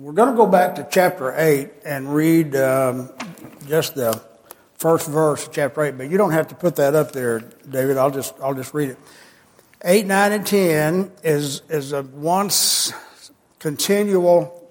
We're going to go back to chapter 8 and read just the first verse of chapter 8, but you don't have to put that up there, David. I'll just read it. 8, 9, and 10 is a once continual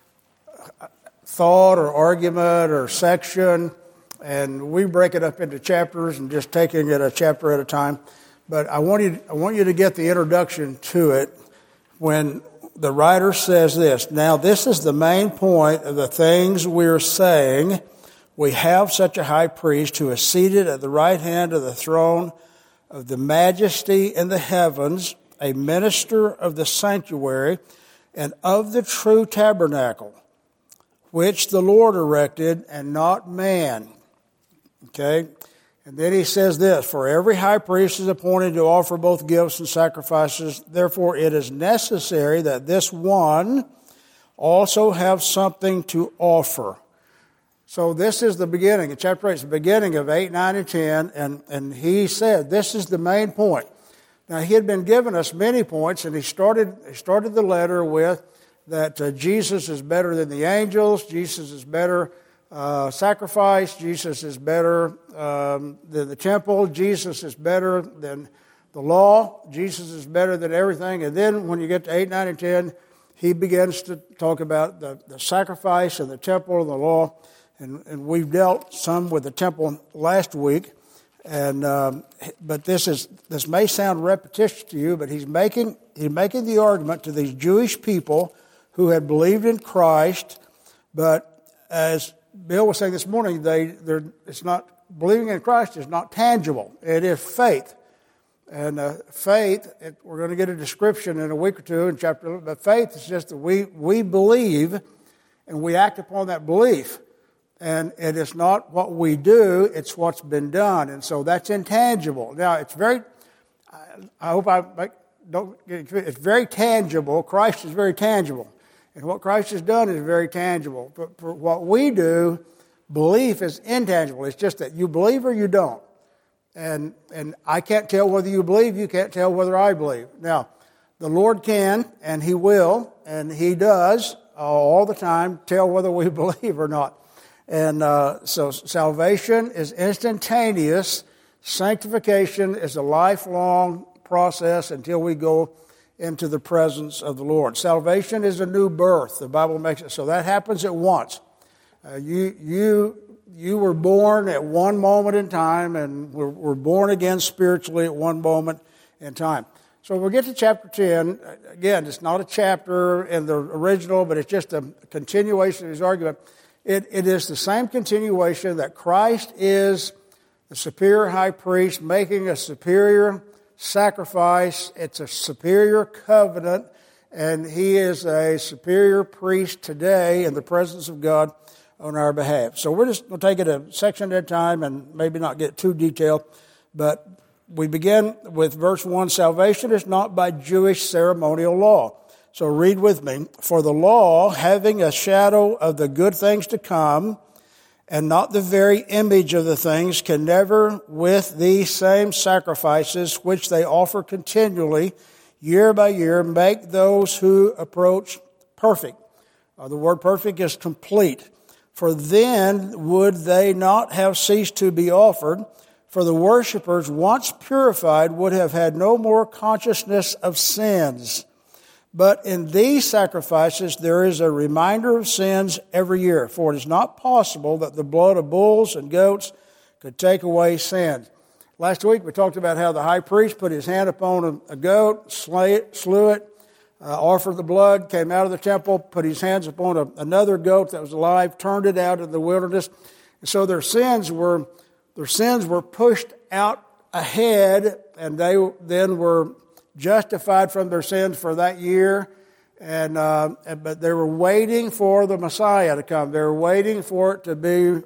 thought or argument or section, and we break it up into chapters and just taking it a chapter at a time. But I want you to get the introduction to it when the writer says this. Now, this is the main point of the things we're saying. We have such a high priest who is seated at the right hand of the throne of the majesty in the heavens, a minister of the sanctuary and of the true tabernacle, which the Lord erected and not man. Okay? And then he says this, for every high priest is appointed to offer both gifts and sacrifices. Therefore, it is necessary that this one also have something to offer. So this is the beginning. In chapter 8, it's the beginning of 8, 9, and 10. And he said, this is the main point. Now, he had been giving us many points, and he started the letter with that Jesus is better than the angels. Jesus is better sacrifice. Jesus is better than the temple. Jesus is better than the law. Jesus is better than everything. And then when you get to 8, 9, and 10, he begins to talk about the sacrifice and the temple and the law. And we've dealt some with the temple last week. And but this may sound repetitious to you, but he's making the argument to these Jewish people who had believed in Christ, but as Bill was saying this morning, it's not believing in Christ is not tangible. It is faith, and faith. We're going to get a description in a week or two in chapter 11. But faith is just that we believe, and we act upon that belief, and it is not what we do; it's what's been done, and so that's intangible. Now, it's very. I hope don't get confused. It's very tangible. Christ is very tangible. And what Christ has done is very tangible. But for what we do, belief is intangible. It's just that you believe or you don't. And I can't tell whether you believe. You can't tell whether I believe. Now, the Lord can, and He will, and He does all the time tell whether we believe or not. And so salvation is instantaneous. Sanctification is a lifelong process until we go into the presence of the Lord. Salvation is a new birth. The Bible makes it so that happens at once. You were born at one moment in time, and we're born again spiritually at one moment in time. So we'll get to chapter 10. Again, it's not a chapter in the original, but it's just a continuation of his argument. It is the same continuation that Christ is the superior high priest making a superior sacrifice. It's a superior covenant, and he is a superior priest today in the presence of God on our behalf. So we're just going to take it a section at a time and maybe not get too detailed, but we begin with verse 1. Salvation is not by Jewish ceremonial law. So read with me. For the law, having a shadow of the good things to come, and not the very image of the things, can never, with these same sacrifices which they offer continually, year by year, make those who approach perfect. The word perfect is complete. For then would they not have ceased to be offered, for the worshippers, once purified, would have had no more consciousness of sins. But in these sacrifices there is a reminder of sins every year, for it is not possible that the blood of bulls and goats could take away sins. Last week we talked about how the high priest put his hand upon a goat, slew it, offered the blood, came out of the temple, put his hands upon another goat that was alive, turned it out in the wilderness. And so their sins were pushed out ahead, and they then were justified from their sins for that year, but they were waiting for the Messiah to come. They were waiting for it to be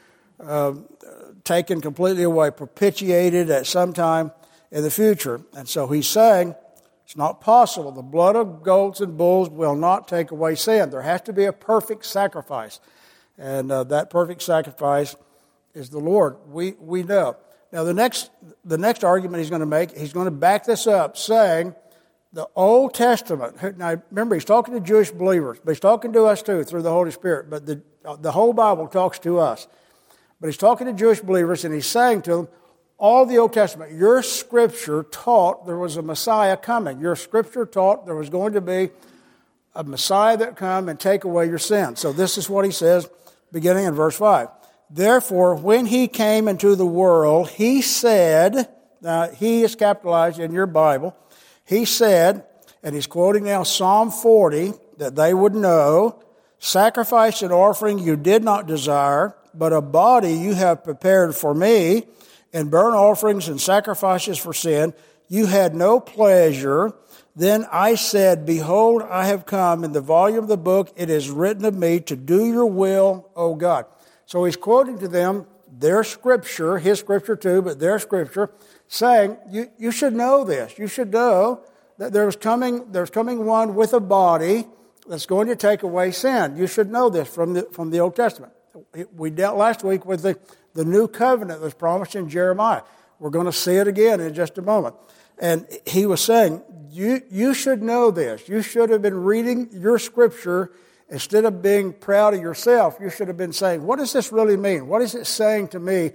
taken completely away, propitiated at some time in the future. And so he's saying it's not possible. The blood of goats and bulls will not take away sin. There has to be a perfect sacrifice, and that perfect sacrifice is the Lord. We know. Now, the next argument he's going to make, he's going to back this up, saying the Old Testament, now remember, he's talking to Jewish believers, but he's talking to us too through the Holy Spirit, but the whole Bible talks to us. But he's talking to Jewish believers, and he's saying to them, all the Old Testament, your Scripture taught there was a Messiah coming. Your Scripture taught there was going to be a Messiah that would come and take away your sins. So this is what he says, beginning in verse 5. Therefore, when he came into the world, he said, now he is capitalized in your Bible, he said, and he's quoting now Psalm 40, that they would know, sacrifice and offering you did not desire, but a body you have prepared for me, and burnt offerings and sacrifices for sin you had no pleasure. Then I said, behold, I have come. In the volume of the book it is written of me to do your will, O God. So he's quoting to them their Scripture, his Scripture too, but their Scripture, saying, you should know this. You should know that there's coming one with a body that's going to take away sin. You should know this from the Old Testament. We dealt last week with the new covenant that's promised in Jeremiah. We're going to see it again in just a moment. And he was saying, you should know this. You should have been reading your Scripture instead of being proud of yourself. You should have been saying, what does this really mean? What is it saying to me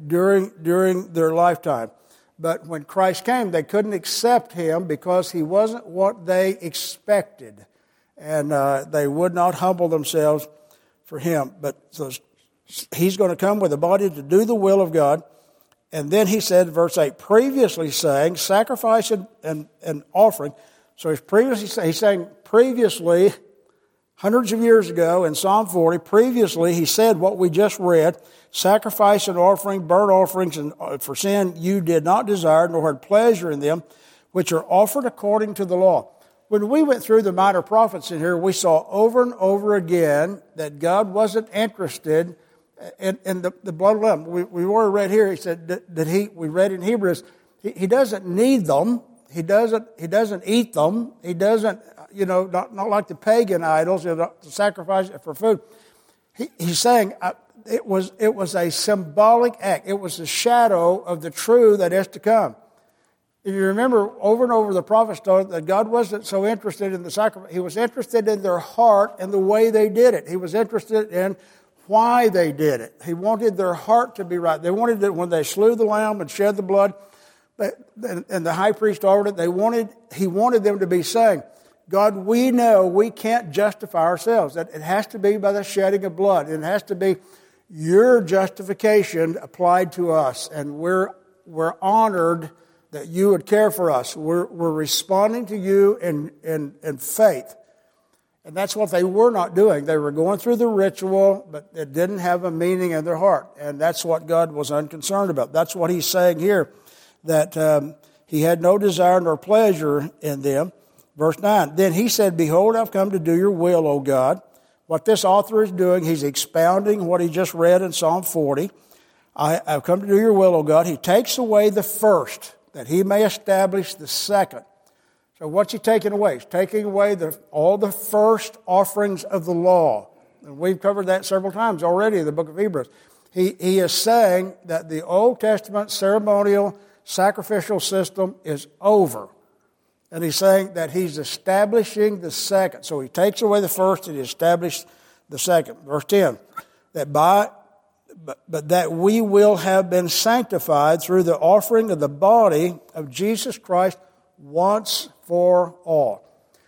during their lifetime? But when Christ came, they couldn't accept him because he wasn't what they expected. And they would not humble themselves for him. But so he's going to come with a body to do the will of God. And then he said, verse 8, previously saying, sacrifice and offering. So he's saying previously, hundreds of years ago in Psalm 40, previously he said what we just read, sacrifice and offering, burnt offerings and for sin you did not desire, nor had pleasure in them, which are offered according to the law. When we went through the minor prophets in here, we saw over and over again that God wasn't interested in the blood of the Lamb. We already read here, he said that we read in Hebrews, he doesn't need them. He doesn't eat them. He doesn't, not like the pagan idols, to sacrifice it for food. He's saying it was a symbolic act. It was a shadow of the true that is to come. If you remember, over and over the prophets told that God wasn't so interested in the sacrifice. He was interested in their heart and the way they did it. He was interested in why they did it. He wanted their heart to be right. They wanted it when they slew the lamb and shed the blood, and the high priest offered it. He wanted them to be saying, God, we know we can't justify ourselves. That it has to be by the shedding of blood. It has to be your justification applied to us, and we're honored that you would care for us. We're responding to you in faith. And that's what they were not doing. They were going through the ritual, but it didn't have a meaning in their heart. And that's what God was unconcerned about. That's what he's saying here, that he had no desire nor pleasure in them. Verse 9, then he said, behold, I've come to do your will, O God. What this author is doing, he's expounding what he just read in Psalm 40. I've come to do your will, O God. He takes away the first, that he may establish the second. So what's he taking away? He's taking away all the first offerings of the law. And we've covered that several times already in the book of Hebrews. He is saying that the Old Testament ceremonial sacrificial system is over. And he's saying that he's establishing the second. So he takes away the first and he established the second. Verse 10, but that we will have been sanctified through the offering of the body of Jesus Christ once for all.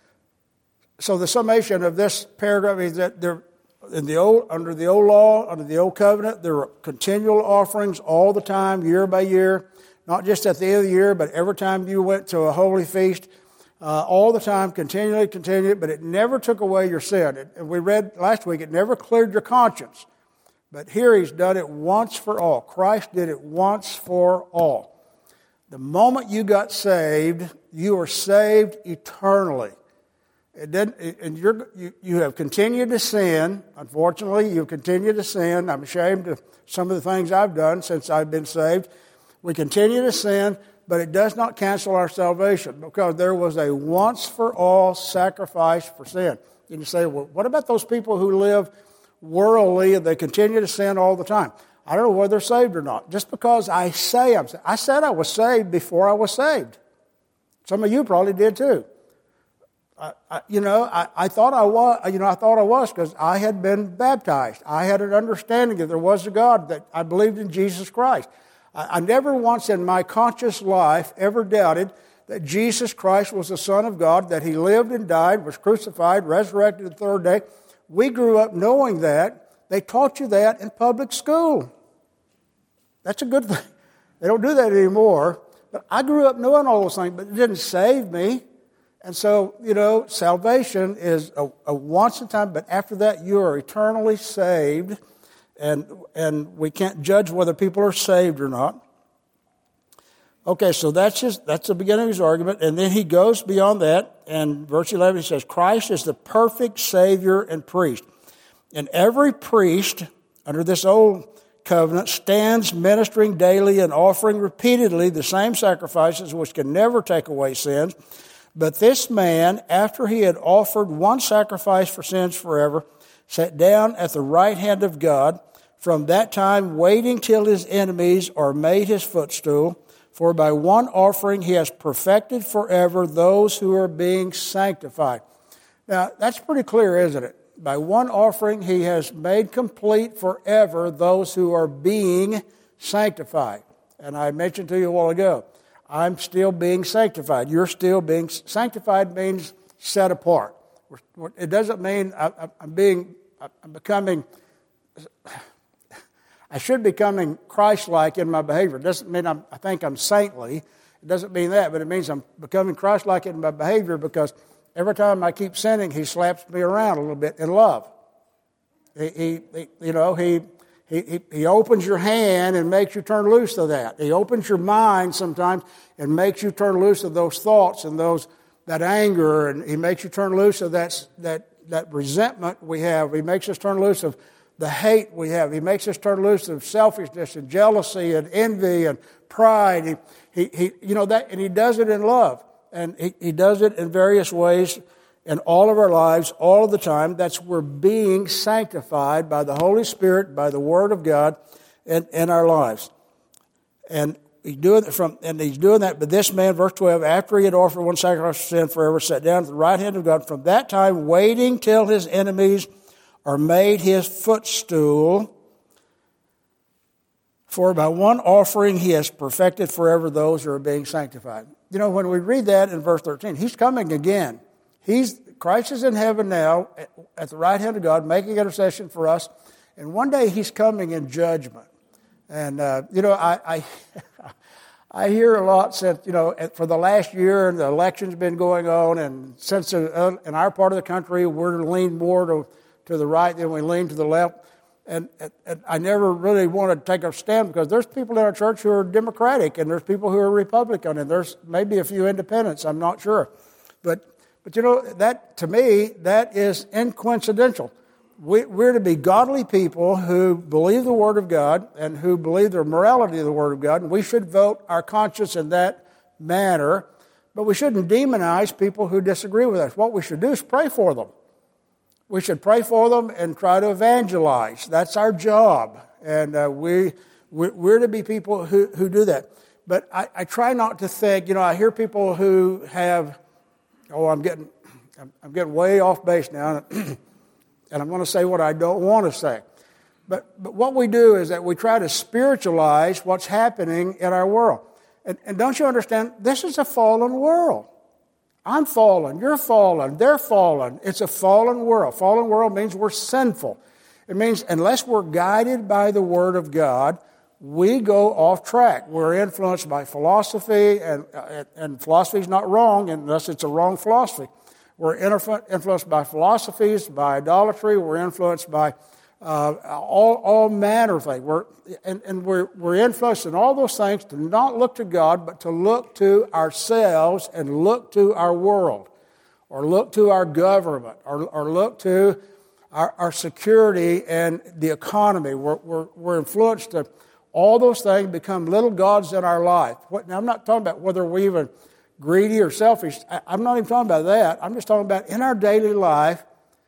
So the summation of this paragraph is that under the old law, under the old covenant, there were continual offerings all the time, year by year, not just at the end of the year, but every time you went to a holy feast, all the time, continually, but it never took away your sin. And we read last week, it never cleared your conscience. But here he's done it once for all. Christ did it once for all. The moment you got saved, you are saved eternally. You have continued to sin. Unfortunately, you continue to sin. I'm ashamed of some of the things I've done since I've been saved. We continue to sin, but it does not cancel our salvation because there was a once-for-all sacrifice for sin. And you say, well, what about those people who live worldly and they continue to sin all the time? I don't know whether they're saved or not. Just because I say I'm saved. I said I was saved before I was saved. Some of you probably did too. I thought I was because I had been baptized. I had an understanding that there was a God, that I believed in Jesus Christ. I never once in my conscious life ever doubted that Jesus Christ was the Son of God, that He lived and died, was crucified, resurrected the third day. We grew up knowing that. They taught you that in public school. That's a good thing. They don't do that anymore. But I grew up knowing all those things, but it didn't save me. And so, salvation is a once in a time, but after that you are eternally saved, and we can't judge whether people are saved or not. Okay, so that's the beginning of his argument, and then he goes beyond that, and verse 11 he says, Christ is the perfect Savior and priest. And every priest under this old covenant stands ministering daily and offering repeatedly the same sacrifices which can never take away sins. But this man, after he had offered one sacrifice for sins forever, sat down at the right hand of God, from that time waiting till his enemies are made his footstool. For by one offering he has perfected forever those who are being sanctified. Now, that's pretty clear, isn't it? By one offering he has made complete forever those who are being sanctified. And I mentioned to you a while ago, I'm still being sanctified. You're still being sanctified. Means set apart. It doesn't mean I'm becoming. I should be becoming Christ-like in my behavior. It doesn't mean I think I'm saintly. It doesn't mean that, but it means I'm becoming Christ-like in my behavior because every time I keep sinning, He slaps me around a little bit in love. He opens your hand and makes you turn loose of that. He opens your mind sometimes and makes you turn loose of those thoughts and that anger, and He makes you turn loose of that resentment we have. He makes us turn loose of the hate we have. He makes us turn loose of selfishness and jealousy and envy and pride. And He does it in love, and He does it in various ways in all of our lives, all of the time. That's we're being sanctified by the Holy Spirit, by the Word of God in our lives. And He's doing that. But this man, verse 12, after he had offered one sacrifice for sin forever, sat down at the right hand of God. From that time, waiting till his enemies are made his footstool. For by one offering he has perfected forever those who are being sanctified. When we read that in verse 13, He's coming again. Christ is in heaven now at the right hand of God, making intercession for us. And one day He's coming in judgment. And, I hear a lot since, for the last year, and the election's been going on, and since in our part of the country, we're leaned more to the right than we lean to the left. And I never really want to take a stand because there's people in our church who are Democratic, and there's people who are Republican, and there's maybe a few independents, I'm not sure. But that, to me, that is incoincidental. We're to be godly people who believe the Word of God and who believe the morality of the Word of God, and we should vote our conscience in that manner, but we shouldn't demonize people who disagree with us. What we should do is pray for them. We should pray for them and try to evangelize. That's our job, and we're to be people who do that. But I try not to think, I hear people who have, I'm getting way off base now, and I'm going to say what I don't want to say. But what we do is that we try to spiritualize what's happening in our world. And don't you understand? This is a fallen world. I'm fallen, you're fallen, they're fallen. It's a fallen world. Fallen world means we're sinful. It means unless we're guided by the Word of God, we go off track. We're influenced by philosophy, and philosophy is not wrong unless it's a wrong philosophy. We're influenced by philosophies, by idolatry. We're influenced by all manner of things. We're influenced in all those things to not look to God, but to look to ourselves and look to our world, or look to our government, or look to our security and the economy. We're influenced to all those things become little gods in our life. Now, I'm not talking about whether we're even greedy or selfish. I'm not even talking about that. I'm just talking about in our daily life,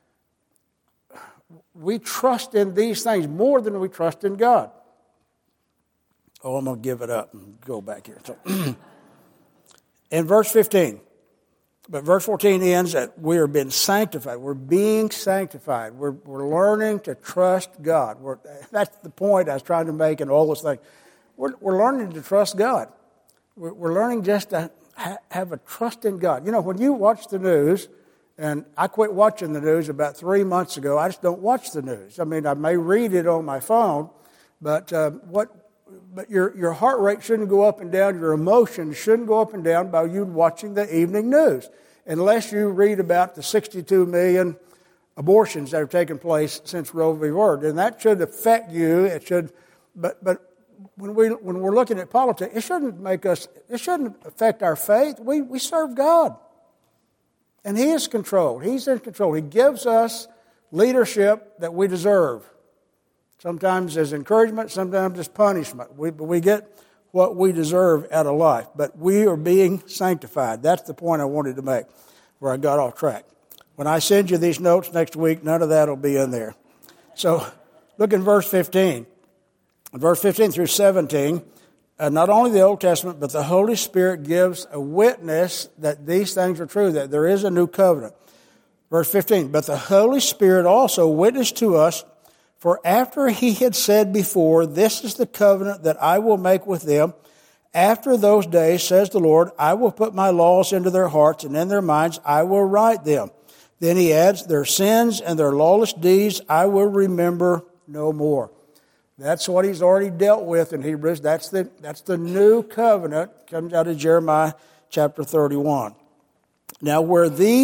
we trust in these things more than we trust in God. I'm going to give it up and go back here. So, in verse 15, But verse 14 ends that we are being sanctified. We're being sanctified. We're learning to trust God. That's the point I was trying to make in all those things. We're learning to trust God. We're learning just to have a trust in God. You know, when you watch the news, and I quit watching the news about 3 months ago. I just don't watch the news. I mean, I may read it on my phone, but your heart rate shouldn't go up and down. Your emotions shouldn't go up and down by you watching the evening news, unless you read about the 62 million abortions that have taken place since Roe v. Wade, and that should affect you. It should, but when we're looking at politics, it shouldn't affect our faith. We serve God. And He is controlled. He's in control. He gives us leadership that we deserve. Sometimes as encouragement, sometimes as punishment. We get what we deserve out of life. But we are being sanctified. That's the point I wanted to make, where I got off track. When I send you these notes next week, none of that will be in there. So look in verse 15. In verse 15 through 17, not only the Old Testament, but the Holy Spirit gives a witness that these things are true, that there is a new covenant. Verse 15, but the Holy Spirit also witnessed to us, for after He had said before, this is the covenant that I will make with them. After those days, says the Lord, I will put my laws into their hearts, and in their minds I will write them. Then He adds, their sins and their lawless deeds I will remember no more. That's what He's already dealt with in Hebrews. That's the new covenant. Comes out of Jeremiah chapter 31. Now where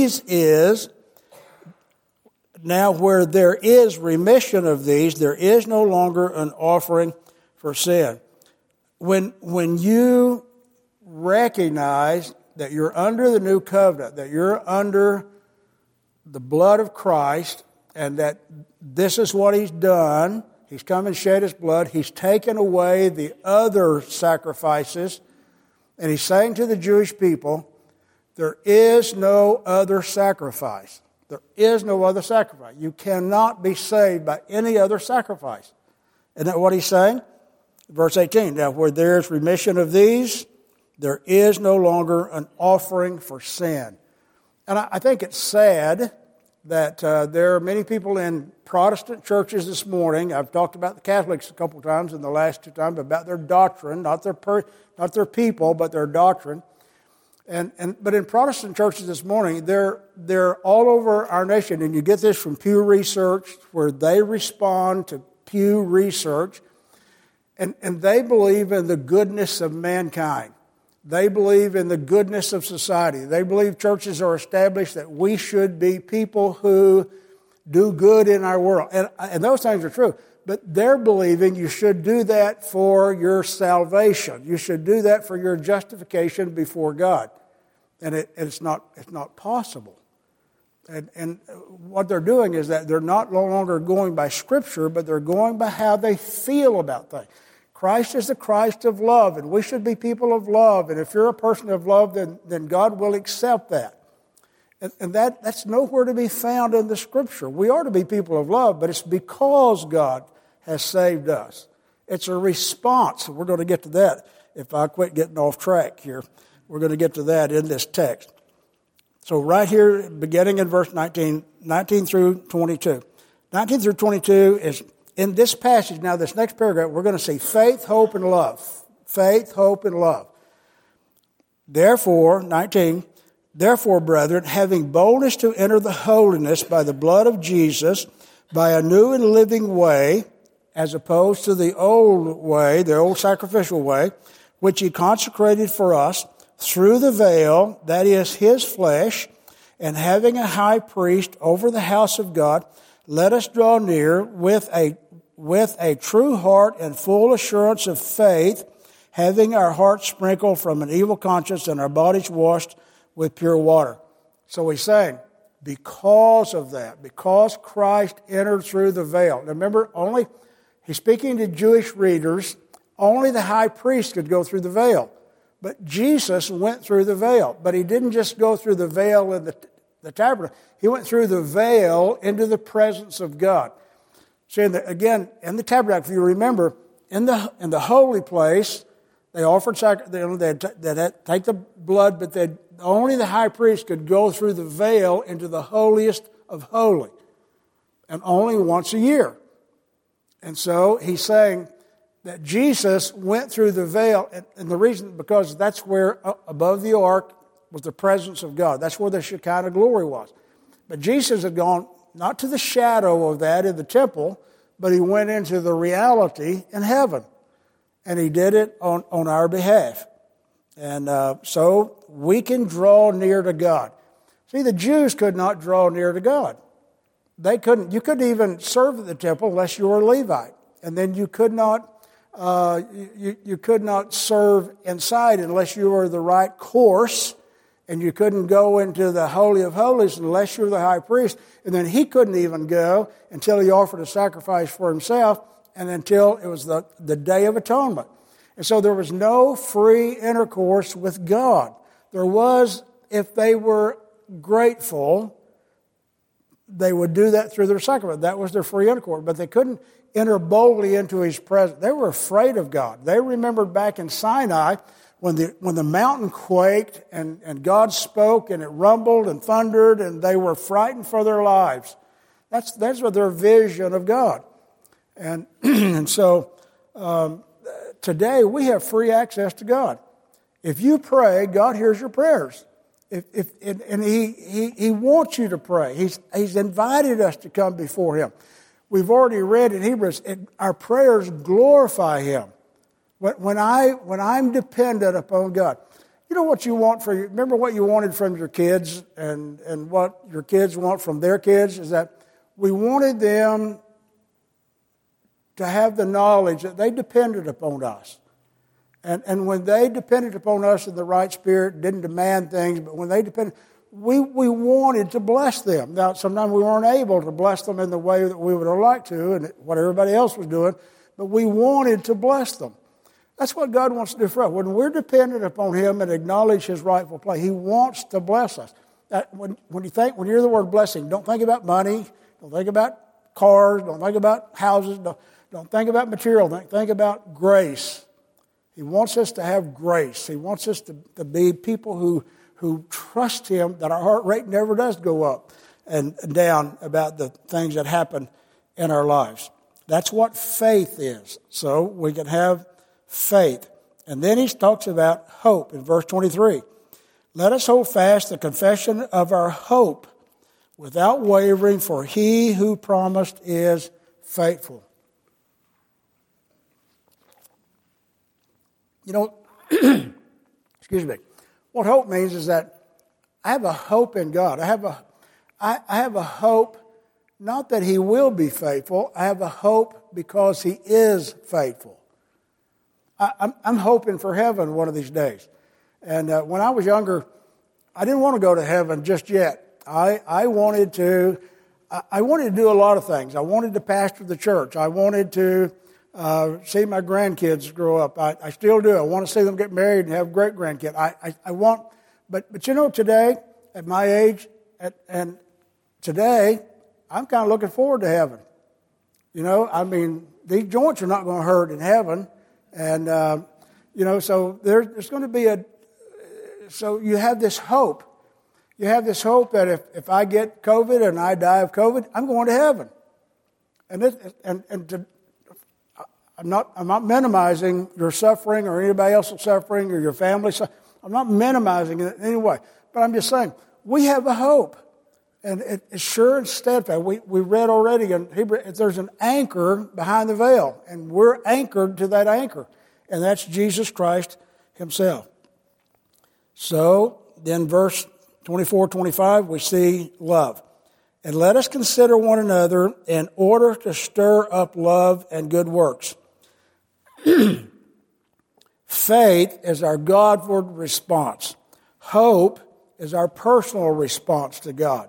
there is remission of these, there is no longer an offering for sin. When you recognize that you're under the new covenant, that you're under the blood of Christ, and that this is what He's done, He's come and shed His blood. He's taken away the other sacrifices. And He's saying to the Jewish people, there is no other sacrifice. There is no other sacrifice. You cannot be saved by any other sacrifice. Isn't that what He's saying? Verse 18, now where there is remission of these, there is no longer an offering for sin. And I think it's sad that there are many people in Protestant churches this morning. I've talked about the Catholics a couple times in the last 2 times about their doctrine, not their people, but their doctrine. But in Protestant churches this morning, they're all over our nation, and you get this from Pew Research, where they respond to Pew Research, and they believe in the goodness of mankind. They believe in the goodness of society. They believe churches are established that we should be people who do good in our world. And those things are true. But they're believing you should do that for your salvation. You should do that for your justification before God. And it's not possible. And what they're doing is that they're no longer going by Scripture, but they're going by how they feel about things. Christ is the Christ of love, and we should be people of love. And if you're a person of love, then God will accept that. And that's nowhere to be found in the Scripture. We are to be people of love, but it's because God has saved us. It's a response. We're going to get to that if I quit getting off track here. We're going to get to that in this text. So right here, beginning in verse 19 through 22. 19 through 22 is... in this passage, now this next paragraph, we're going to see faith, hope, and love. Faith, hope, and love. Therefore, 19, therefore, brethren, having boldness to enter the holiness by the blood of Jesus, by a new and living way, as opposed to the old way, the old sacrificial way, which He consecrated for us through the veil, that is His flesh, and having a high priest over the house of God, let us draw near with a true heart and full assurance of faith, having our hearts sprinkled from an evil conscience and our bodies washed with pure water. So He's saying, because of that, because Christ entered through the veil. Now remember, He's speaking to Jewish readers, only the high priest could go through the veil. But Jesus went through the veil. But He didn't just go through the veil in the tabernacle. He went through the veil into the presence of God. See, again, in the tabernacle, if you remember, in the holy place, They offered they'd take the blood, but only the high priest could go through the veil into the holiest of holy, and only once a year. And so he's saying that Jesus went through the veil, and the reason, because that's where above the ark was the presence of God. That's where the Shekinah glory was. But Jesus had gone not to the shadow of that in the temple, but he went into the reality in heaven. And he did it on our behalf. And so we can draw near to God. See, the Jews could not draw near to God. They couldn't. You couldn't even serve at the temple unless you were a Levite. And then you could not you could not serve inside unless you were the right course. And you couldn't go into the Holy of Holies unless you were the high priest. And then he couldn't even go until he offered a sacrifice for himself and until it was the Day of Atonement. And so there was no free intercourse with God. There was, if they were grateful, they would do that through their sacrament. That was their free intercourse. But they couldn't enter boldly into his presence. They were afraid of God. They remembered back in Sinai when the mountain quaked and God spoke and it rumbled and thundered and they were frightened for their lives. That's what their vision of God. And and so today we have free access to God. If you pray, God hears your prayers. And He wants you to pray. He's invited us to come before Him. We've already read in Hebrews, our prayers glorify Him. When I'm dependent upon God, you know what you want remember what you wanted from your kids and what your kids want from their kids is that we wanted them to have the knowledge that they depended upon us. And when they depended upon us in the right spirit, didn't demand things, but when they depended, we wanted to bless them. Now, sometimes we weren't able to bless them in the way that we would have liked to and what everybody else was doing, but we wanted to bless them. That's what God wants to do for us. When we're dependent upon Him and acknowledge His rightful place, He wants to bless us. When you hear the word blessing, don't think about money, don't think about cars, don't think about houses, don't think about material, think about grace. He wants us to have grace. He wants us to be people who trust Him, that our heart rate never does go up and down about the things that happen in our lives. That's what faith is. So we can have faith. And then he talks about hope in verse 23. Let us hold fast the confession of our hope without wavering, for He who promised is faithful. You know, excuse me. What hope means is that I have a hope in God. I have a hope, not that He will be faithful. I have a hope because He is faithful. I'm hoping for heaven one of these days. And when I was younger, I didn't want to go to heaven just yet. I wanted to do a lot of things. I wanted to pastor the church. I wanted to see my grandkids grow up. I still do. I want to see them get married and have great grandkids. I want, but you know, today at my age, and today I'm kind of looking forward to heaven. You know, I mean, these joints are not going to hurt in heaven. And, so there's going to be so you have this hope. You have this hope that if I get COVID and I die of COVID, I'm going to heaven. I'm not minimizing your suffering or anybody else's suffering or your family's suffering. I'm not minimizing it in any way. But I'm just saying, we have a hope. And it's sure and steadfast. We read already in Hebrew, there's an anchor behind the veil, and we're anchored to that anchor, and that's Jesus Christ Himself. So, then verse 24, 25, we see love. And let us consider one another in order to stir up love and good works. Faith is our Godward response. Hope is our personal response to God.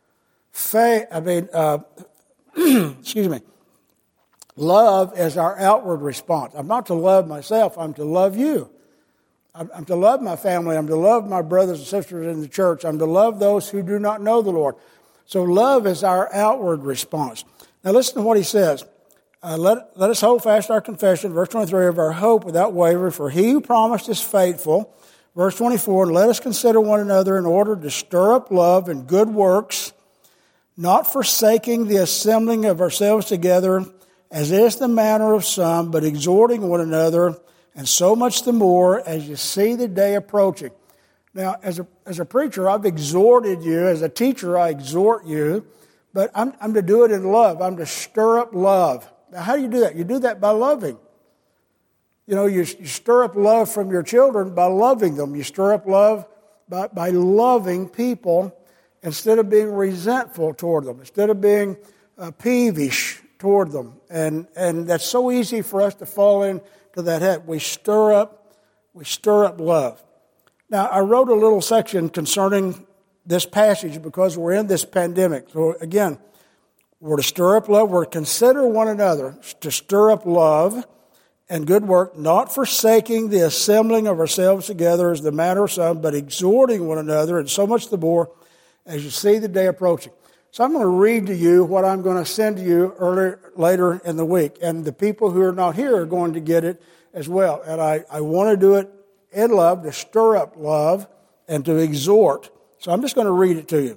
Love is our outward response. I'm not to love myself, I'm to love you. I'm to love my family, I'm to love my brothers and sisters in the church, I'm to love those who do not know the Lord. So love is our outward response. Now listen to what he says. Let us hold fast our confession, verse 23, of our hope without wavering, for he who promised is faithful. Verse 24, and let us consider one another in order to stir up love and good works, not forsaking the assembling of ourselves together, as is the manner of some, but exhorting one another, and so much the more as you see the day approaching. Now, as a preacher, I've exhorted you. As a teacher, I exhort you. But I'm to do it in love. I'm to stir up love. Now, how do you do that? You do that by loving. You know, you stir up love from your children by loving them. You stir up love by loving people instead of being resentful toward them, instead of being peevish toward them. And that's so easy for us to fall into that head. We stir up love. Now, I wrote a little section concerning this passage because we're in this pandemic. So again, we're to stir up love. We're to consider one another to stir up love and good work, not forsaking the assembling of ourselves together as the manner of some, but exhorting one another, and so much the more as you see the day approaching. So I'm going to read to you what I'm going to send to you later in the week. And the people who are not here are going to get it as well. And I want to do it in love, to stir up love and to exhort. So I'm just going to read it to you.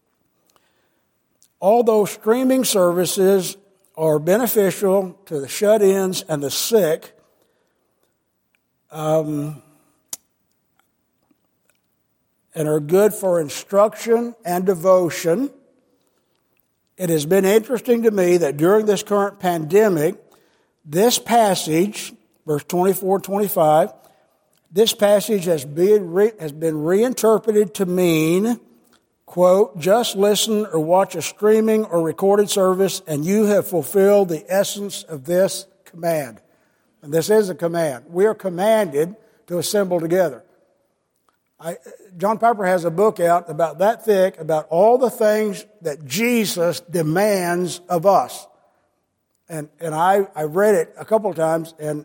Although streaming services are beneficial to the shut-ins and the sick, and are good for instruction and devotion, it has been interesting to me that during this current pandemic, this passage, verse 24-25, this passage has been reinterpreted to mean, quote, just listen or watch a streaming or recorded service and you have fulfilled the essence of this command. And this is a command. We are commanded to assemble together. John Piper has a book out about that thick, about all the things that Jesus demands of us. And I read it a couple of times, and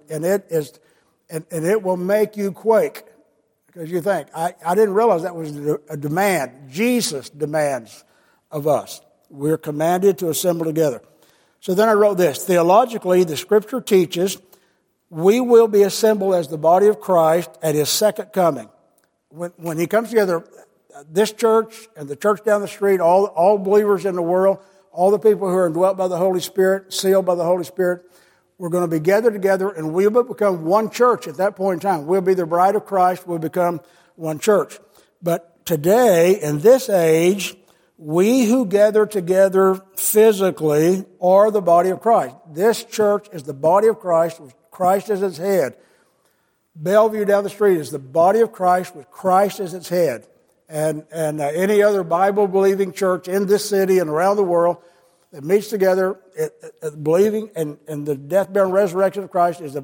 it will make you quake. Because you think, I didn't realize that was a demand. Jesus demands of us. We're commanded to assemble together. So then I wrote this. Theologically, the Scripture teaches we will be assembled as the body of Christ at His second coming. When He comes together, this church and the church down the street, all believers in the world, all the people who are indwelt by the Holy Spirit, sealed by the Holy Spirit, we're going to be gathered together and we'll become one church at that point in time. We'll be the bride of Christ. We'll become one church. But today, in this age, we who gather together physically are the body of Christ. This church is the body of Christ with Christ as its head. Bellevue down the street is the body of Christ with Christ as its head. And any other Bible-believing church in this city and around the world that meets together believing in the death, burial, and resurrection of Christ is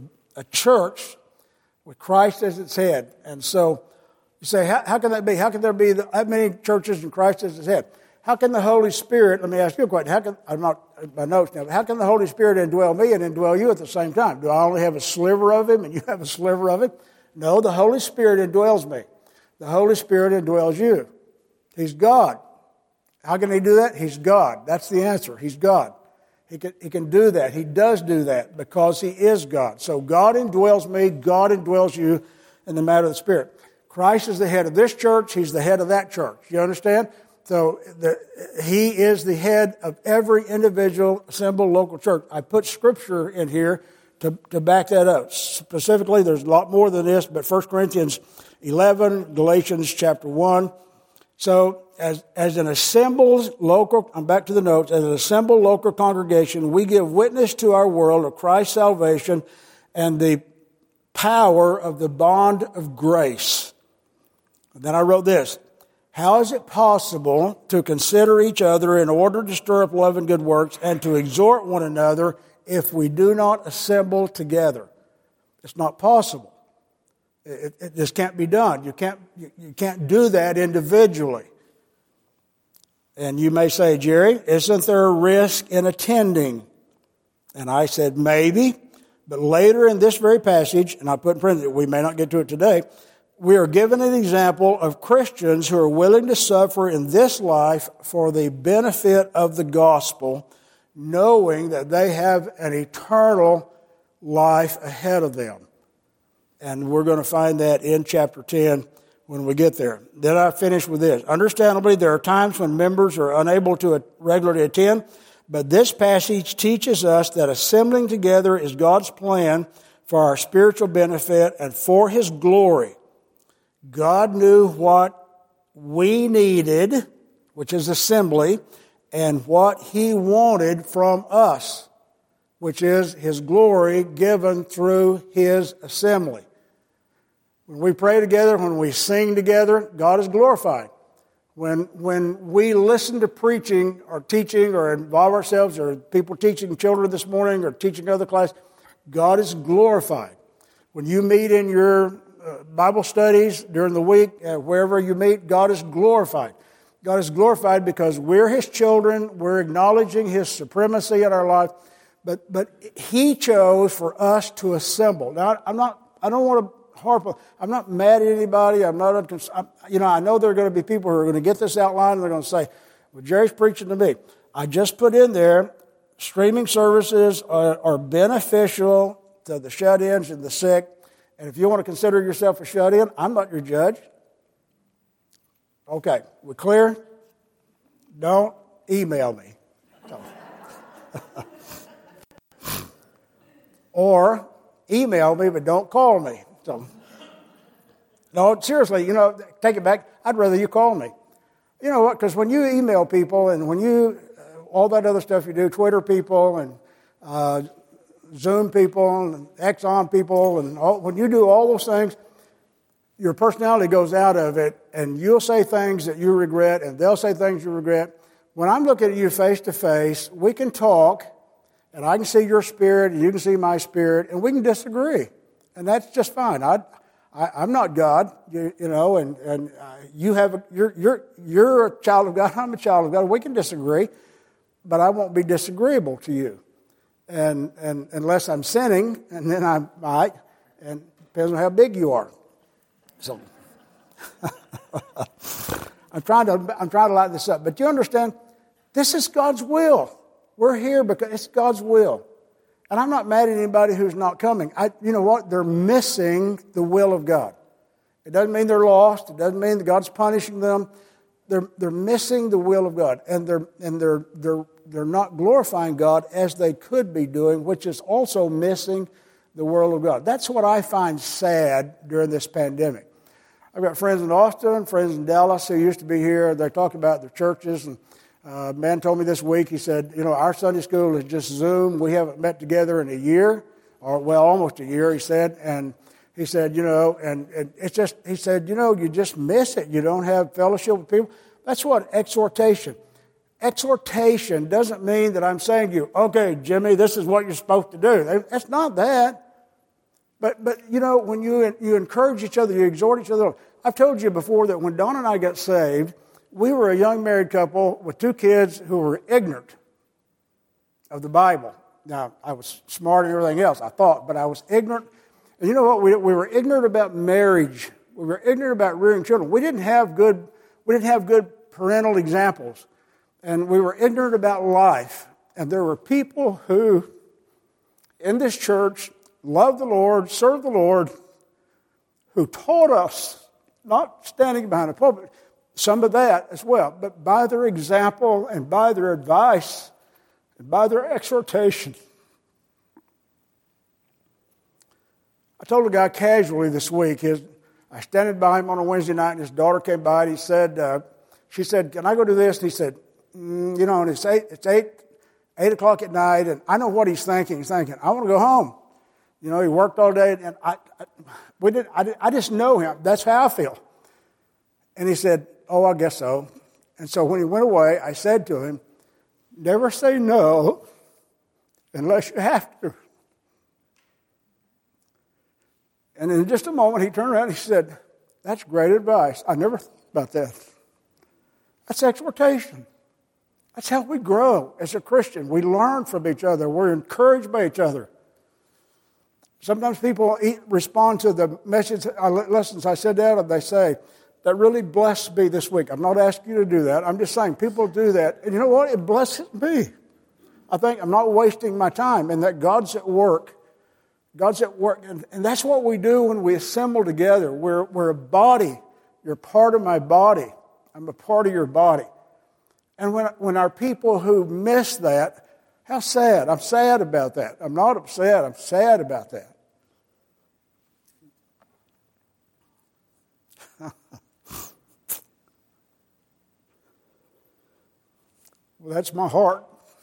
a church with Christ as its head. And so you say, how can that be? How can there be that many churches and Christ as its head? How can the Holy Spirit, let me ask you a question, I'm not in my notes now, but how can the Holy Spirit indwell me and indwell you at the same time? Do I only have a sliver of Him and you have a sliver of Him? No, the Holy Spirit indwells me. The Holy Spirit indwells you. He's God. How can He do that? He's God. That's the answer. He's God. He can do that. He does do that because He is God. So God indwells me. God indwells you in the matter of the Spirit. Christ is the head of this church. He's the head of that church. You understand? So He is the head of every individual assembled local church. I put Scripture in here to back that up. Specifically, there's a lot more than this, but 1 Corinthians 11, Galatians chapter 1. So as an assembled local, I'm back to the notes, as an assembled local congregation, we give witness to our world of Christ's salvation and the power of the bond of grace. And then I wrote this. How is it possible to consider each other in order to stir up love and good works and to exhort one another if we do not assemble together? It's not possible. It just can't be done. You can't do that individually. And you may say, Jerry, isn't there a risk in attending? And I said, maybe. But later in this very passage, and I put in parentheses, we may not get to it today, we are given an example of Christians who are willing to suffer in this life for the benefit of the gospel, knowing that they have an eternal life ahead of them. And we're going to find that in chapter 10 when we get there. Then I finish with this. Understandably, there are times when members are unable to regularly attend, but this passage teaches us that assembling together is God's plan for our spiritual benefit and for His glory. God knew what we needed, which is assembly, and what He wanted from us, which is His glory given through His assembly. When we pray together, when we sing together, God is glorified. When we listen to preaching or teaching or involve ourselves or people teaching children this morning or teaching other class, God is glorified. When you meet in your Bible studies during the week, wherever you meet, God is glorified. God is glorified because we're His children. We're acknowledging His supremacy in our life. But He chose for us to assemble. Now, I don't want to harp on. I'm not mad at anybody. I know there are going to be people who are going to get this outline and they're going to say, well, Jerry's preaching to me. I just put in there, streaming services are beneficial to the shut-ins and the sick. And if you want to consider yourself a shut-in, I'm not your judge. Okay, we clear? Don't email me. Or email me, but don't call me. So, no, seriously, take it back. I'd rather you call me. You know what? Because when you email people and when you, all that other stuff you do, Twitter people and Zoom people and Exxon people, and when you do all those things, your personality goes out of it, and you'll say things that you regret, and they'll say things you regret. When I'm looking at you face to face, we can talk, and I can see your spirit, and you can see my spirit, and we can disagree, and that's just fine. I'm not God, and you're a child of God. I'm a child of God. We can disagree, but I won't be disagreeable to you, and unless I'm sinning, and then I might, and it depends on how big you are. So I'm trying to light this up, but you understand, this is God's will. We're here because it's God's will. And I'm not mad at anybody who's not coming. You know what? They're missing the will of God. It doesn't mean they're lost. It doesn't mean that God's punishing them. They're missing the will of God, and they're not glorifying God as they could be doing, which is also missing the will of God. That's what I find sad during this pandemic. I've got friends in Austin, friends in Dallas who used to be here. They talk about their churches, and a man told me this week, he said, our Sunday school is just Zoom. We haven't met together in a year, almost a year, he said. And he said, and it's just, he said, you just miss it. You don't have fellowship with people. That's what exhortation. Exhortation doesn't mean that I'm saying to you, okay, Jimmy, this is what you're supposed to do. That's not that. But when you encourage each other, you exhort each other. I've told you before that when Dawn and I got saved, we were a young married couple with 2 kids who were ignorant of the Bible. Now, I was smart and everything else, I thought, but I was ignorant. And you know what? We were ignorant about marriage. We were ignorant about rearing children. We didn't have good parental examples. And we were ignorant about life. And there were people who, in this church, loved the Lord, served the Lord, who taught us, not standing behind a pulpit, some of that as well, but by their example and by their advice and by their exhortation. I told a guy casually this week, I standing by him on a Wednesday night, and his daughter came by, and she said, can I go do this? And he said, and it's 8 o'clock at night, and I know what he's thinking. He's thinking, I want to go home. He worked all day, and I just know him. That's how I feel. And he said, oh, I guess so. And so when he went away, I said to him, never say no unless you have to. And in just a moment, he turned around and he said, that's great advice. I never thought about that. That's exhortation. That's how we grow as a Christian. We learn from each other. We're encouraged by each other. Sometimes people respond to the message, lessons I said that, and they say, that really blessed me this week. I'm not asking you to do that. I'm just saying people do that. And you know what? It blesses me. I think I'm not wasting my time and that God's at work. God's at work. And that's what we do when we assemble together. We're a body. You're part of my body. I'm a part of your body. And when our people who miss that, how sad. I'm sad about that. I'm not upset. I'm sad about that. Well, that's my heart.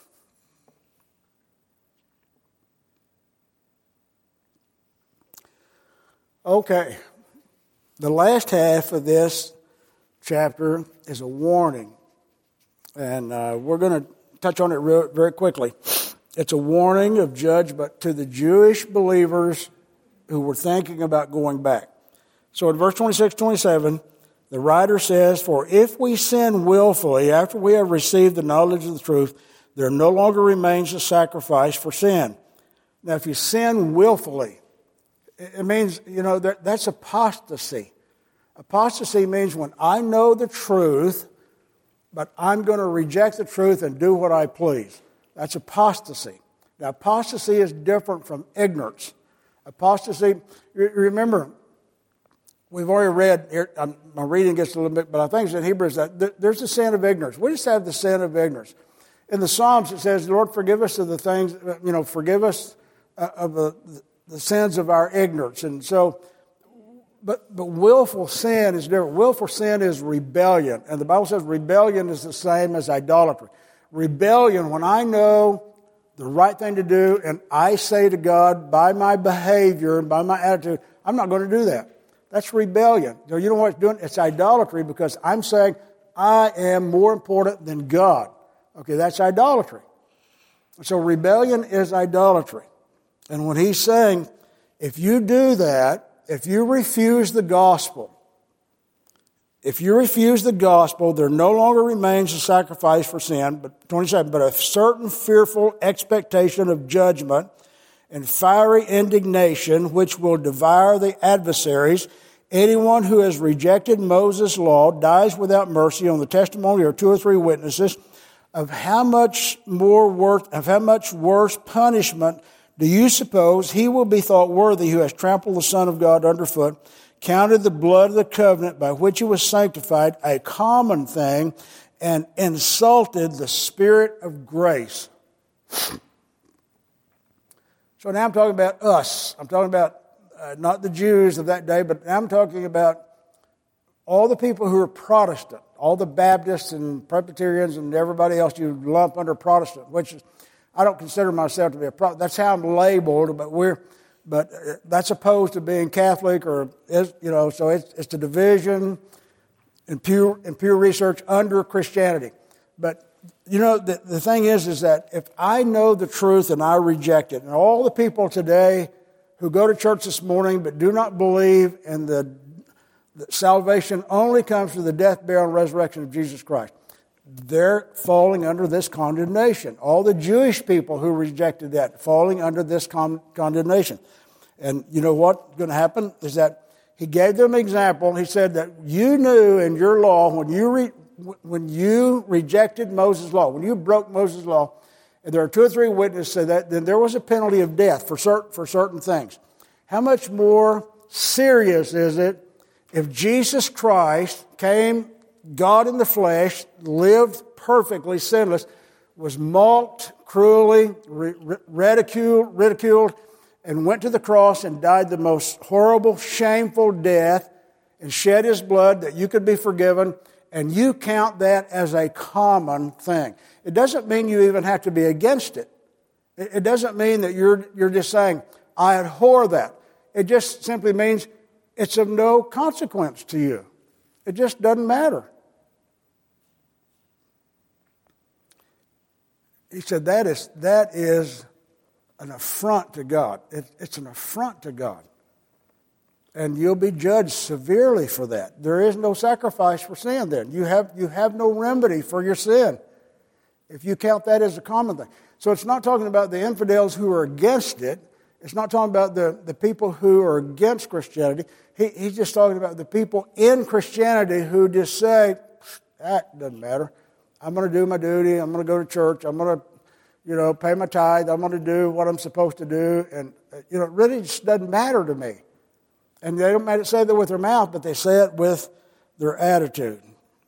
Okay. The last half of this chapter is a warning. And we're going to touch on it very quickly. It's a warning of judgment to the Jewish believers who were thinking about going back. So in verse 26, 27, the writer says, "For if we sin willfully after we have received the knowledge of the truth, there no longer remains a sacrifice for sin." Now, if you sin willfully, it means, that's apostasy. Apostasy means when I know the truth, but I'm going to reject the truth and do what I please. That's apostasy. Now, apostasy is different from ignorance. Apostasy, remember, we've already read, here, my reading gets a little bit, but I think it's in Hebrews that there's the sin of ignorance. We just have the sin of ignorance. In the Psalms it says, "Lord, forgive us of the things, forgive us of the sins of our ignorance." And so, but willful sin is different. Willful sin is rebellion. And the Bible says rebellion is the same as idolatry. Rebellion, when I know the right thing to do and I say to God by my behavior and by my attitude, I'm not going to do that. That's rebellion. So you know what it's doing? It's idolatry because I'm saying I am more important than God. Okay, that's idolatry. So rebellion is idolatry. And when he's saying, if you do that, if you refuse the gospel, there no longer remains a sacrifice for sin, but 27, but a certain fearful expectation of judgment and fiery indignation which will devour the adversaries. Anyone who has rejected Moses' law dies without mercy on the testimony of 2 or 3 witnesses. Of how much worse punishment do you suppose he will be thought worthy who has trampled the Son of God underfoot, counted the blood of the covenant by which he was sanctified a common thing, and insulted the Spirit of grace? So now I'm talking about us. I'm talking about not the Jews of that day, but now I'm talking about all the people who are Protestant, all the Baptists and Presbyterians and everybody else you lump under Protestant, which is, I don't consider myself to be a Protestant. That's how I'm labeled, but that's opposed to being Catholic so it's the division in Pew Research under Christianity. But the thing is that if I know the truth and I reject it, and all the people today who go to church this morning but do not believe in the salvation only comes through the death, burial, and resurrection of Jesus Christ, they're falling under this condemnation. All the Jewish people who rejected that, falling under this condemnation. And you know what's going to happen is that he gave them an example. He said that you knew in your law, when you rejected Moses' law, when you broke Moses' law, and there are 2 or 3 witnesses say that, then there was a penalty of death for certain things. How much more serious is it if Jesus Christ came, God in the flesh, lived perfectly sinless, was mocked, cruelly ridiculed, and went to the cross and died the most horrible, shameful death and shed his blood that you could be forgiven, and you count that as a common thing. It doesn't mean you even have to be against it. It doesn't mean that you're just saying, I abhor that. It just simply means it's of no consequence to you. It just doesn't matter. He said that is an affront to God. It's an affront to God. And you'll be judged severely for that. There is no sacrifice for sin then. You have no remedy for your sin if you count that as a common thing. So it's not talking about the infidels who are against it. It's not talking about the people who are against Christianity. He's just talking about the people in Christianity who just say, that doesn't matter. I'm going to do my duty. I'm going to go to church. I'm going to, pay my tithe. I'm going to do what I'm supposed to do. And, it really just doesn't matter to me. And they don't say that with their mouth, but they say it with their attitude.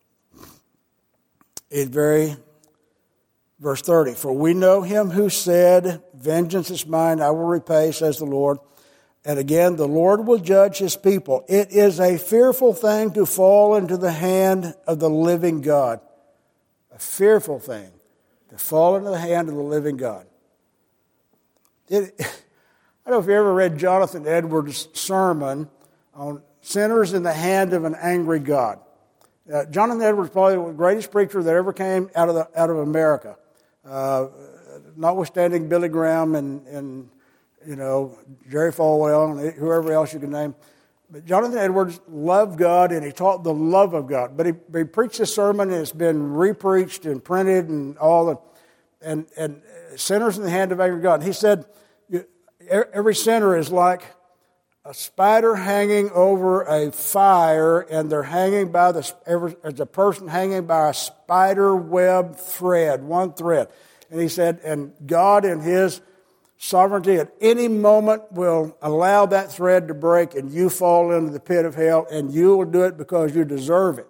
Verse 30, for we know him who said, vengeance is mine, I will repay, says the Lord. And again, the Lord will judge his people. It is a fearful thing to fall into the hand of the living God. A fearful thing to fall into the hand of the living God. I don't know if you ever read Jonathan Edwards' sermon on sinners in the hand of an angry God. Jonathan Edwards is probably the greatest preacher that ever came out of America. Notwithstanding Billy Graham and Jerry Falwell and whoever else you can name. But Jonathan Edwards loved God and he taught the love of God. But he preached this sermon and it's been repreached and printed and and sinners in the hand of angry God. And he said, every sinner is like a spider hanging over a fire, and they're hanging by as a person hanging by a spider web thread, one thread. And he said, and God in his sovereignty at any moment will allow that thread to break and you fall into the pit of hell, and you will do it because you deserve it.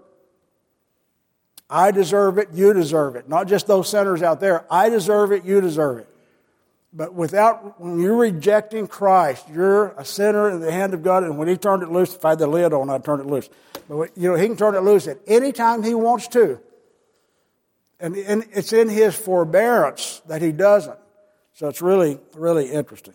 I deserve it, you deserve it. Not just those sinners out there. I deserve it, you deserve it. But when you're rejecting Christ, you're a sinner in the hand of God. And when he turned it loose, if I had the lid on, I'd turn it loose. But he can turn it loose at any time he wants to. And it's in his forbearance that he doesn't. So it's really, really interesting.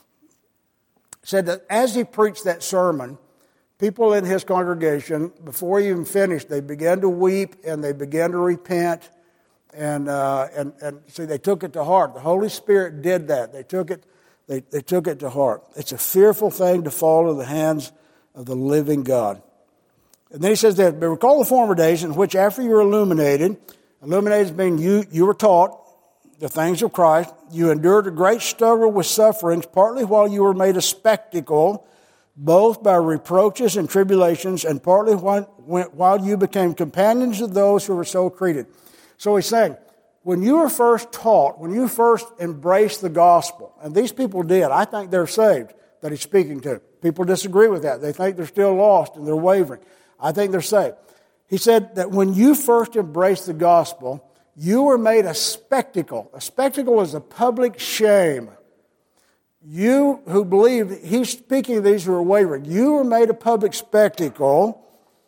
He said that as he preached that sermon, people in his congregation, before he even finished, they began to weep and they began to repent. And see, they took it to heart. The Holy Spirit did that. They took it to heart. It's a fearful thing to fall into the hands of the living God. And then he says that, but recall the former days in which after you were illuminated meaning you were taught the things of Christ, you endured a great struggle with sufferings, partly while you were made a spectacle, both by reproaches and tribulations, and partly while you became companions of those who were so treated. So he's saying, when you were first taught, when you first embraced the gospel, and these people did, I think they're saved that he's speaking to. People disagree with that. They think they're still lost and they're wavering. I think they're saved. He said that when you first embraced the gospel, you were made a spectacle. A spectacle is a public shame. You who believed, he's speaking to these who are wavering, you were made a public spectacle,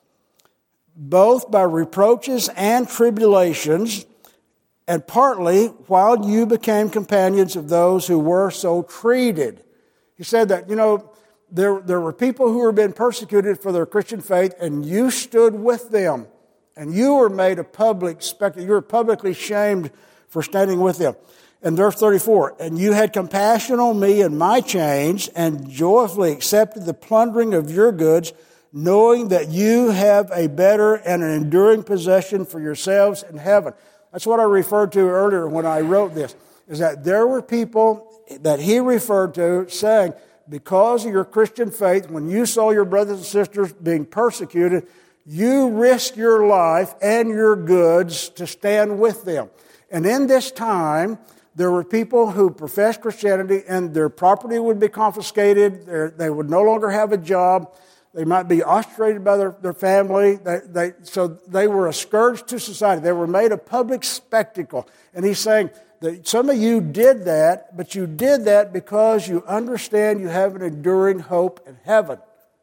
both by reproaches and tribulations, and partly while you became companions of those who were so treated. He said that, there were people who were being persecuted for their Christian faith, and you stood with them, and you were made a public spectacle. You were publicly shamed for standing with them. And verse 34, and you had compassion on me and my chains, and joyfully accepted the plundering of your goods, knowing that you have a better and an enduring possession for yourselves in heaven. That's what I referred to earlier when I wrote this, is that there were people that he referred to saying, because of your Christian faith, when you saw your brothers and sisters being persecuted, you risked your life and your goods to stand with them. And in this time, there were people who professed Christianity and their property would be confiscated. They would no longer have a job. They might be ostrated by their family. So they were a scourge to society. They were made a public spectacle. And he's saying that some of you did that, but you did that because you understand you have an enduring hope in heaven.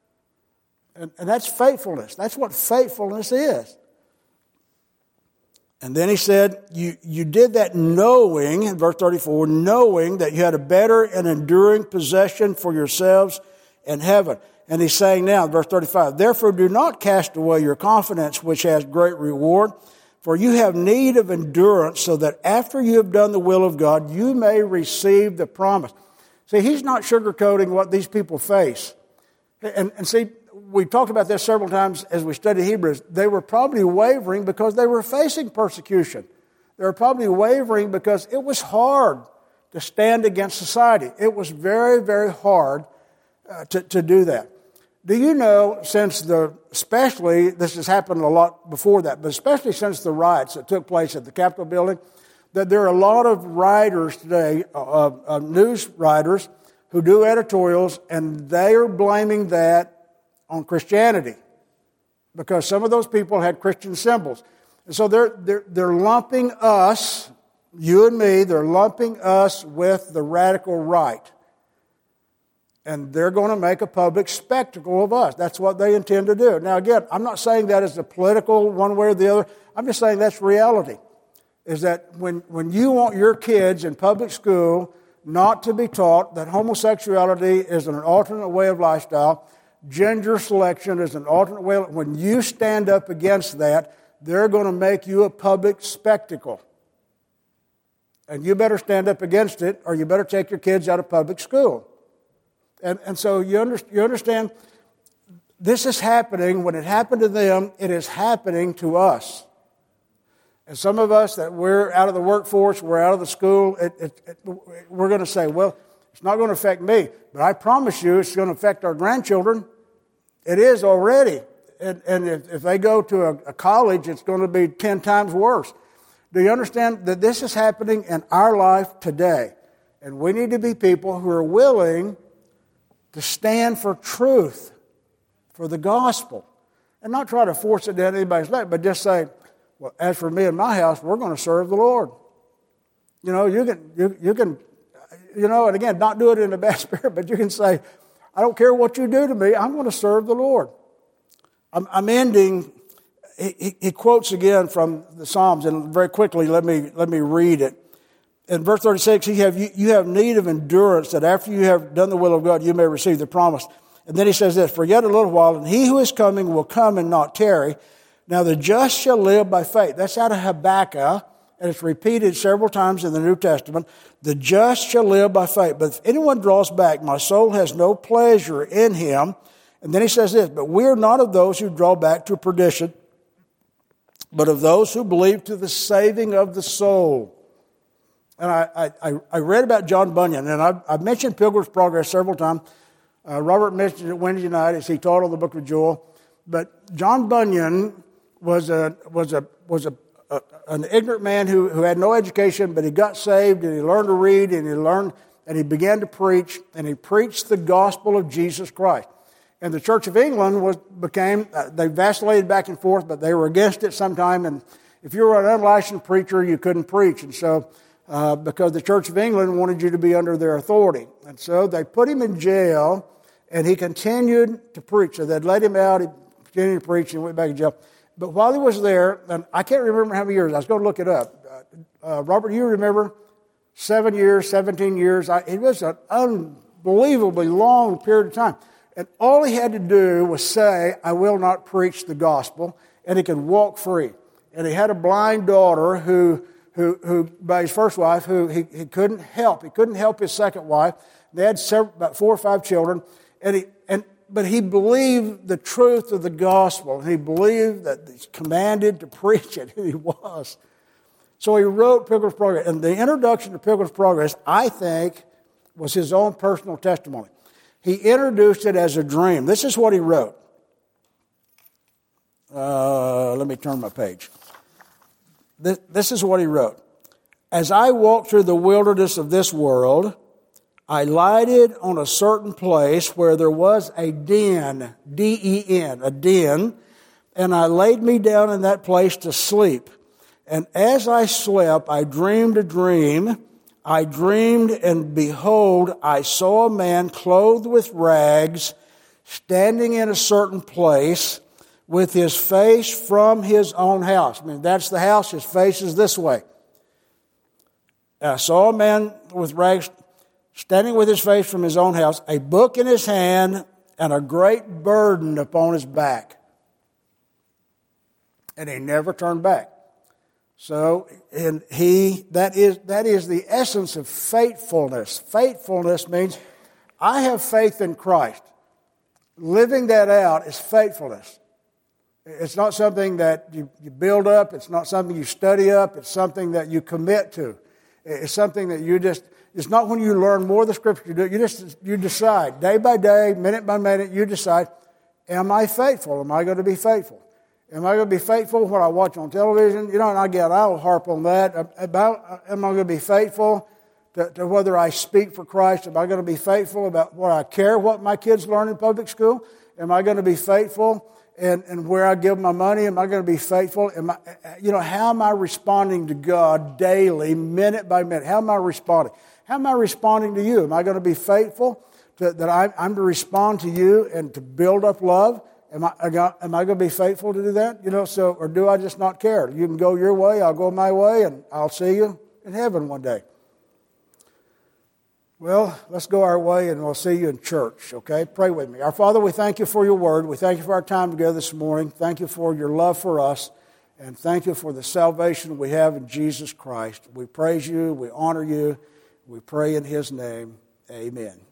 And that's faithfulness. That's what faithfulness is. And then he said, you did that knowing, in verse 34, knowing that you had a better and enduring possession for yourselves in heaven. And he's saying now, verse 35, therefore do not cast away your confidence, which has great reward, for you have need of endurance, so that after you have done the will of God, you may receive the promise. See, he's not sugarcoating what these people face. And see, we talked about this several times as we studied Hebrews. They were probably wavering because they were facing persecution. They were probably wavering because it was hard to stand against society. It was very, very hard to do that. Do you know, especially, this has happened a lot before that, but especially since the riots that took place at the Capitol building, that there are a lot of writers today, news writers, who do editorials, and they are blaming that on Christianity because some of those people had Christian symbols. And so they're lumping us, you and me, they're lumping us with the radical right. And they're going to make a public spectacle of us. That's what they intend to do. Now, again, I'm not saying that as a political one way or the other. I'm just saying that's reality. Is that when you want your kids in public school not to be taught that homosexuality is an alternate way of lifestyle, gender selection is an alternate way, when you stand up against that, they're going to make you a public spectacle. And you better stand up against it, or you better take your kids out of public school. And so you understand, this is happening. When it happened to them, it is happening to us. And some of us that we're out of the workforce, we're out of the school, we're going to say, well, it's not going to affect me. But I promise you it's going to affect our grandchildren. It is already. And if they go to a college, it's going to be 10 times worse. Do you understand that this is happening in our life today? And we need to be people who are willing to stand for truth, for the gospel, and not try to force it down anybody's neck, but just say, well, as for me and my house, we're going to serve the Lord. You know, you can, and again, not do it in a bad spirit, but you can say, I don't care what you do to me, I'm going to serve the Lord. I'm ending. He quotes again from the Psalms, and very quickly, let me read it. In verse 36, you have need of endurance, that after you have done the will of God, you may receive the promise. And then he says this, for yet a little while, and he who is coming will come and not tarry. Now the just shall live by faith. That's out of Habakkuk, and it's repeated several times in the New Testament. The just shall live by faith. But if anyone draws back, my soul has no pleasure in him. And then he says this, but we are not of those who draw back to perdition, but of those who believe to the saving of the soul. And I read about John Bunyan, and I've mentioned Pilgrim's Progress several times. Robert mentioned it Wednesday night as he taught on the book of Joel. But John Bunyan was an ignorant man who had no education, but he got saved and he learned to read and he began to preach, and he preached the gospel of Jesus Christ. And the Church of England they vacillated back and forth, but they were against it sometime. And if you were an unlicensed preacher, you couldn't preach. And so, because the Church of England wanted you to be under their authority. And so they put him in jail, and he continued to preach. So they'd let him out, he continued to preach, and went back to jail. But while he was there, and I can't remember how many years, I was going to look it up. Robert, you remember 7 years, 17 years. It was an unbelievably long period of time. And all he had to do was say, I will not preach the gospel, and he could walk free. And he had a blind daughter who by his first wife, who he couldn't help. He couldn't help his second wife. They had about 4 or 5 children, but he believed the truth of the gospel. He believed that he's commanded to preach it, and he was. So he wrote Pilgrim's Progress. And the introduction to Pilgrim's Progress, I think, was his own personal testimony. He introduced it as a dream. This is what he wrote. Let me turn my page. This is what he wrote. As I walked through the wilderness of this world, I lighted on a certain place where there was a den, D-E-N, a den, and I laid me down in that place to sleep. And as I slept, I dreamed a dream. I dreamed, and behold, I saw a man clothed with rags, standing in a certain place, with his face from his own house. I mean, that's the house. His face is this way. I saw a man with rags, standing with his face from his own house, a book in his hand, and a great burden upon his back. And he never turned back. So, that is the essence of faithfulness. Faithfulness means I have faith in Christ. Living that out is faithfulness. It's not something that you build up. It's not something you study up. It's something that you commit to. It's something that it's not when you learn more of the Scripture you do. You decide, day by day, minute by minute, you decide, am I faithful? Am I going to be faithful? Am I going to be faithful what I watch on television? You know, and I'll harp on that. Am I going to be faithful to whether I speak for Christ? Am I going to be faithful about what I care, what my kids learn in public school? Am I going to be faithful in where I give my money? Am I going to be faithful? How am I responding to God daily, minute by minute? How am I responding? How am I responding to you? Am I going to be faithful that I'm to respond to you and to build up love? Am I going to be faithful to do that? Or do I just not care? You can go your way, I'll go my way, and I'll see you in heaven one day. Well, let's go our way, and we'll see you in church, okay? Pray with me. Our Father, we thank you for your word. We thank you for our time together this morning. Thank you for your love for us, and thank you for the salvation we have in Jesus Christ. We praise you. We honor you. We pray in his name. Amen.